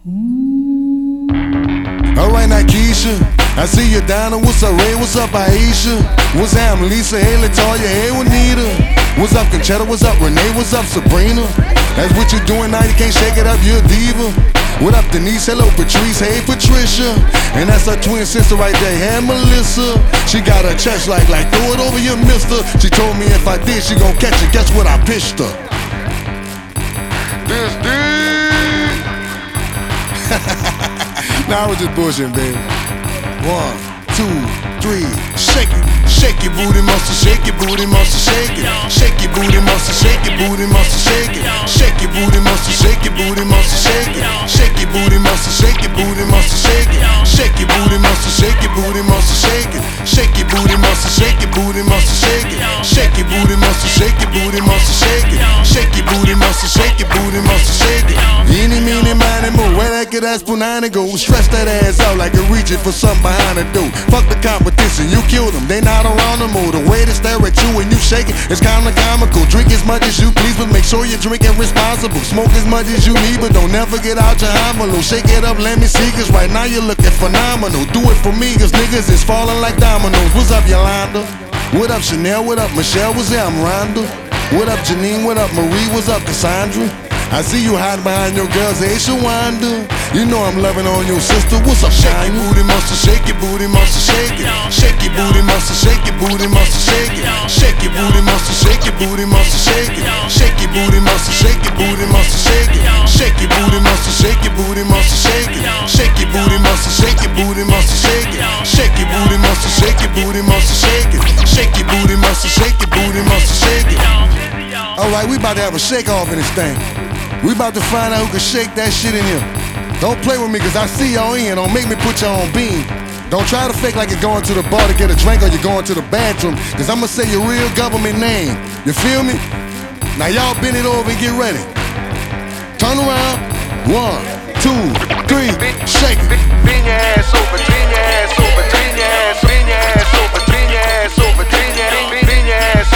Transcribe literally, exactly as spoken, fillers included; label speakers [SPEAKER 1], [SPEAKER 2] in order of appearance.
[SPEAKER 1] Alright, Nikesha, I see you down and what's up, Ray? What's up, Aisha? What's up, Lisa? Hey, Latoya, hey, Juanita. What's up, Conchetta? What's up, Renee? What's up, Sabrina? That's what you doing now, you can't shake it up, you're a diva. What up, Denise? Hello, Patrice. Hey, Patricia. And that's her twin sister right there, hey, Melissa. She got her chest like, like, throw it over your mister. She told me if I did, she gon' catch it. Guess what I pitched her? This deep. Nah, I was just bullshitting, baby. One, two, three, shake it. Shake your booty muscle, shake your booty muscle, shake it. Shake your booty muscle, shake your booty muscle, shake it. Shake your booty muscle, shake your booty muscle, shake it. Shake your booty muscle, shake your booty muscle, shake it. Shake your booty muscle, shake your booty muscle, shake it. Shake your booty muscle, shake your booty muscle, shake it. Shake your booty muscle, shake your booty muscle, shake it. Shake your booty muscle, shake your booty muscle, shake it. Eeny, meeny, miny, mo, where that could ass punani go? Stretch that ass out like you're reaching for something behind the door. Fuck the competition, you kill them, they not around no more. The way they stare at you when you shake it, it's kinda comical. Drink as much as you please, but make sure you're drinking responsible. Smoke as much as you need, but don't never get out your envelope. Shake it up, let me see, cause right now you're looking phenomenal. Do it for me, cause niggas is falling like dominoes. What's up, Yolanda? What up, Chanel? What up, Michelle? What's up, I'm Rhonda? What up, Janine? What up, Marie? What's up, Cassandra? I see you hiding behind your girls, hey, Shawanda. You know I'm loving on your sister. What's up, shake your booty muscle, shake your booty muscle, shake it. Shake your booty muscle, shake your booty muscle, shake it. Shake your booty muscle, shake your booty muscle, shake it. Shake your booty muscle, shake your booty muscle, shake it. Shake your booty muscle, shake your booty muscle, shake it. Shake your booty muscle, shake your booty muscle, shake it. Shake your booty muscle, shake your booty muscle, shake it. Shake your booty muscle, shake your booty muscle, shake it. Alright, we about to have a shake off in this thing. We about to find out who can shake that shit in here. Don't play with me, cause I see y'all in. Don't make me put y'all on beam. Don't try to fake like you're going to the bar to get a drink or you're going to the bathroom, cause I'ma say your real government name. You feel me? Now y'all bend it over and get ready. Turn around. One, two, three, shake it.
[SPEAKER 2] Bend your ass over, bend your ass over, bend your ass, bend your ass over, bend your ass over, bend your ass, bend your ass